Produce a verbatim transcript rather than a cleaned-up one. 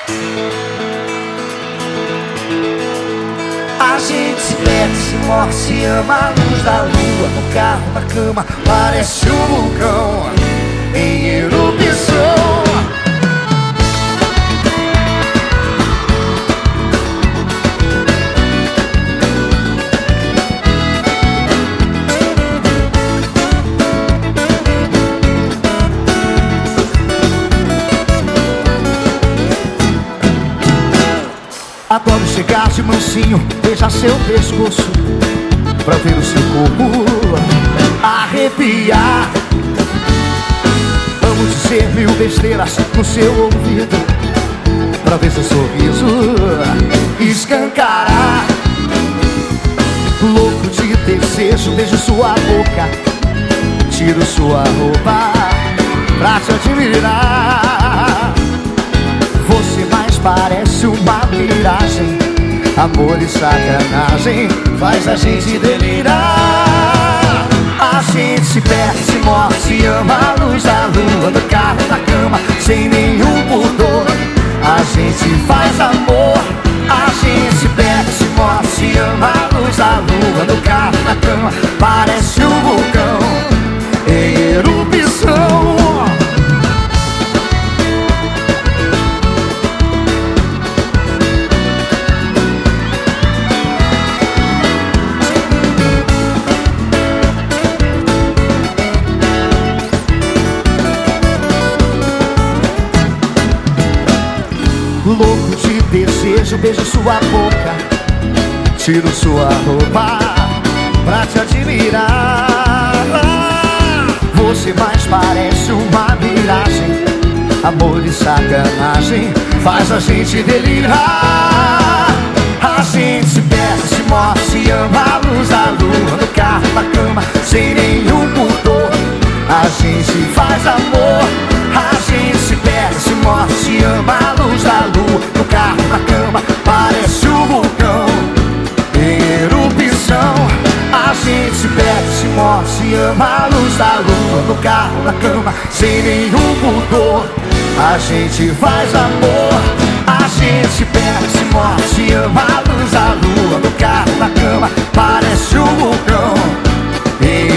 A gente se perde, se morre, se ama. A luz da lua, no carro, na cama, parece um vulcão em erupção. Adoro chegar de mansinho, beijar seu pescoço, pra ver o seu corpo arrepiar. Amo dizer mil besteiras no seu ouvido, pra ver seu sorriso escancarar. Louco de desejo, beijo sua boca, tiro sua roupa pra te admirar. Você mais parece uma miragem, amor e sacanagem faz a gente delirar. A gente se perde, se morre, se ama. A luz da lua, no carro, na cama, sem nenhum pudor. A gente faz amor. A gente se perde, se morre, se ama. A luz da lua, no carro, na cama, parece um vulcão em erupção. Louco de desejo, beijo sua boca, tiro sua roupa pra te admirar. Você mais parece uma miragem, amor e sacanagem faz a gente delirar. A gente se perde, se morre, se ama. A luz da lua, no carro, na cama, sem nenhum pudor. A gente faz amor. A gente se perde, se morre, se ama. A luz da lua, no carro, na cama, parece um vulcão em erupção. A gente se perde, se morre, se ama. A luz da lua, no carro, na cama, sem nenhum pudor. A gente faz amor. A gente se perde, se morre, se ama. A luz da lua, no carro, na cama, parece um vulcão em